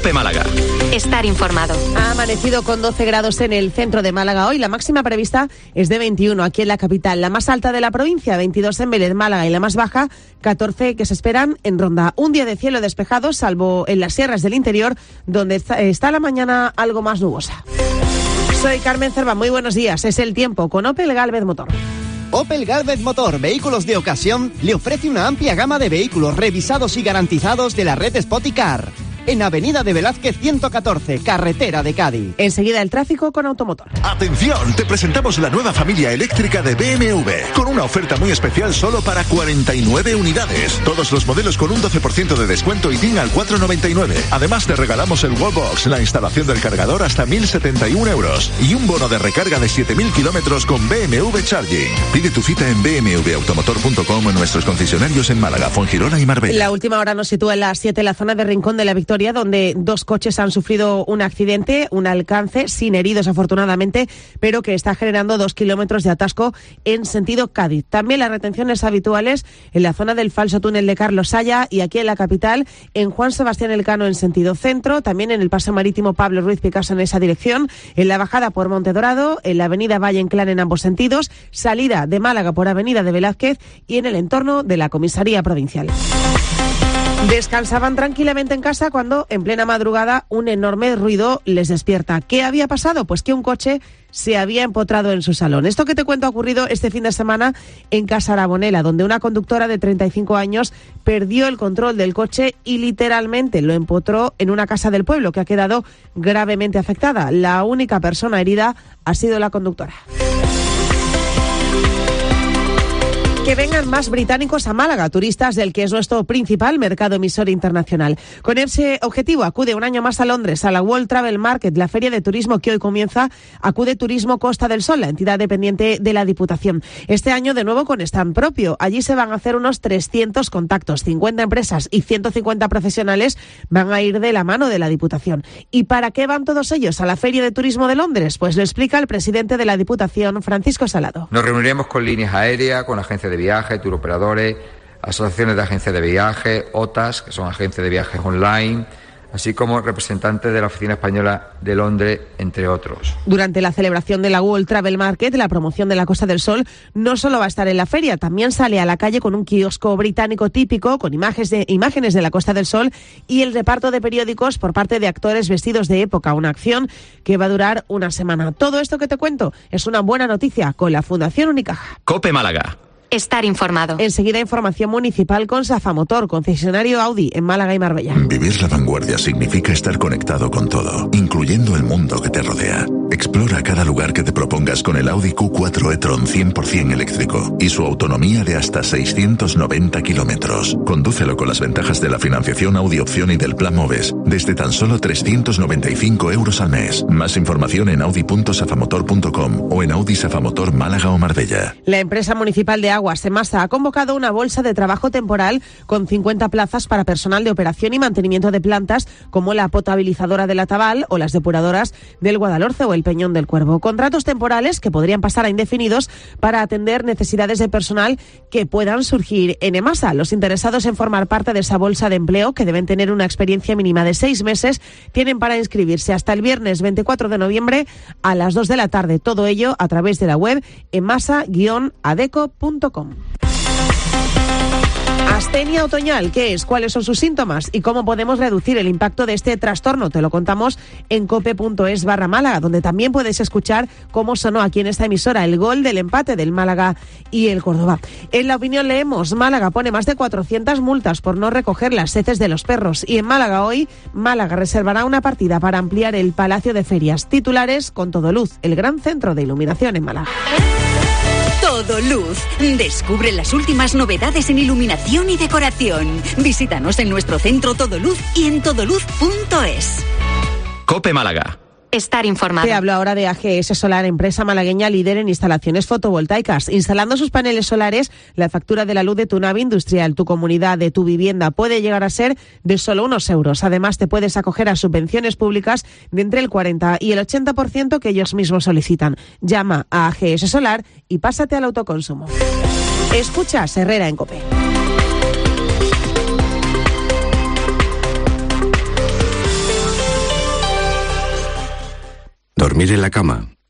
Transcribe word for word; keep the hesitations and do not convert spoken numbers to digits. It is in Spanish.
COPE Málaga. Estar informado. Ha amanecido con doce grados en el centro de Málaga hoy. La máxima prevista es de veintiuno aquí en la capital. La más alta de la provincia, veintidós en Vélez, Málaga, y la más baja, catorce que se esperan en Ronda. Un día de cielo despejado, salvo en las sierras del interior, donde está, está la mañana algo más nubosa. Soy Carmen Cerva, muy buenos días. Es el tiempo con Opel Galvez Motor. Opel Galvez Motor, vehículos de ocasión, le ofrece una amplia gama de vehículos revisados y garantizados de la red Spoticar. En Avenida de Velázquez ciento catorce, carretera de Cádiz. Enseguida el tráfico con Automotor. ¡Atención! Te presentamos la nueva familia eléctrica de B M W, con una oferta muy especial solo para cuarenta y nueve unidades. Todos los modelos con un doce por ciento de descuento y T I N al cuatro noventa y nueve. Además te regalamos el Wallbox, la instalación del cargador hasta mil setenta y un euros y un bono de recarga de siete mil kilómetros con B M W Charging. Pide tu cita en b m w automotor punto com o en nuestros concesionarios en Málaga, Fuengirola y Marbella. La última hora nos sitúa en las siete en la zona de Rincón de la Victoria, donde dos coches han sufrido un accidente, un alcance sin heridos afortunadamente, pero que está generando dos kilómetros de atasco en sentido Cádiz. También las retenciones habituales en la zona del falso túnel de Carlos Saya y aquí en la capital, en Juan Sebastián Elcano en sentido centro, también en el paso marítimo Pablo Ruiz Picasso en esa dirección, en la bajada por Monte Dorado, en la avenida Valle Inclán en ambos sentidos, salida de Málaga por avenida de Velázquez y en el entorno de la comisaría provincial. Descansaban tranquilamente en casa cuando, en plena madrugada, un enorme ruido les despierta. ¿Qué había pasado? Pues que un coche se había empotrado en su salón. Esto que te cuento ha ocurrido este fin de semana en Casa Arabonela, donde una conductora de treinta y cinco años perdió el control del coche y literalmente lo empotró en una casa del pueblo que ha quedado gravemente afectada. La única persona herida ha sido la conductora. Que vengan más británicos a Málaga, turistas del que es nuestro principal mercado emisor internacional. Con ese objetivo acude un año más a Londres, a la World Travel Market, la feria de turismo que hoy comienza. Acude Turismo Costa del Sol, la entidad dependiente de la Diputación. Este año de nuevo con stand propio. Allí se van a hacer unos trescientos contactos, cincuenta empresas y ciento cincuenta profesionales van a ir de la mano de la Diputación. ¿Y para qué van todos ellos a la feria de turismo de Londres? Pues lo explica el presidente de la Diputación, Francisco Salado. Nos reuniremos con líneas aéreas, con agencias de viaje, turoperadores, asociaciones de agencias de viaje, O T A S, que son agencias de viajes online, así como representantes de la Oficina Española de Londres, entre otros. Durante la celebración de la World Travel Market, la promoción de la Costa del Sol no solo va a estar en la feria, también sale a la calle con un kiosco británico típico, con imágenes de, imágenes de la Costa del Sol y el reparto de periódicos por parte de actores vestidos de época, una acción que va a durar una semana. Todo esto que te cuento es una buena noticia con la Fundación Unicaja. COPE Málaga. Estar informado. Enseguida información municipal con Safa Motor, concesionario Audi en Málaga y Marbella. Vivir la vanguardia significa estar conectado con todo, incluyendo el mundo que te rodea. Explora cada lugar que te propongas con el Audi Q cuatro e-tron cien por ciento eléctrico y su autonomía de hasta seiscientos noventa kilómetros. Condúcelo con las ventajas de la financiación Audi Opción y del Plan Moves desde tan solo trescientos noventa y cinco euros al mes. Más información en audi punto safamotor punto com o en Audi Safamotor Málaga o Marbella. La empresa municipal de Aguas, Emasa, ha convocado una bolsa de trabajo temporal con cincuenta plazas para personal de operación y mantenimiento de plantas como la potabilizadora de la Tabal o las depuradoras del Guadalhorce o el Peñón del Cuervo. Contratos temporales que podrían pasar a indefinidos para atender necesidades de personal que puedan surgir en Emasa. Los interesados en formar parte de esa bolsa de empleo, que deben tener una experiencia mínima de seis meses, tienen para inscribirse hasta el viernes veinticuatro de noviembre a las dos de la tarde. Todo ello a través de la web emasa guion adeco punto com. Astenia otoñal, ¿qué es? ¿Cuáles son sus síntomas? ¿Y cómo podemos reducir el impacto de este trastorno? Te lo contamos en cope punto es barra Málaga, donde también puedes escuchar cómo sonó aquí en esta emisora el gol del empate del Málaga y el Córdoba. En La Opinión leemos, Málaga pone más de cuatrocientas multas por no recoger las heces de los perros. Y en Málaga hoy, Málaga reservará una partida para ampliar el Palacio de Ferias. Titulares con Todo Luz, el gran centro de iluminación en Málaga. Todo Luz. Descubre las últimas novedades en iluminación y decoración. Visítanos en nuestro centro Todo Luz y en todoluz punto es. COPE Málaga. Estar informado. Te hablo ahora de A G S Solar, empresa malagueña líder en instalaciones fotovoltaicas. Instalando sus paneles solares, la factura de la luz de tu nave industrial, tu comunidad, de tu vivienda, puede llegar a ser de solo unos euros. Además, te puedes acoger a subvenciones públicas de entre el cuarenta y el ochenta por ciento que ellos mismos solicitan. Llama a A G S Solar y pásate al autoconsumo. Escucha Herrera en COPE. Dormir en la cama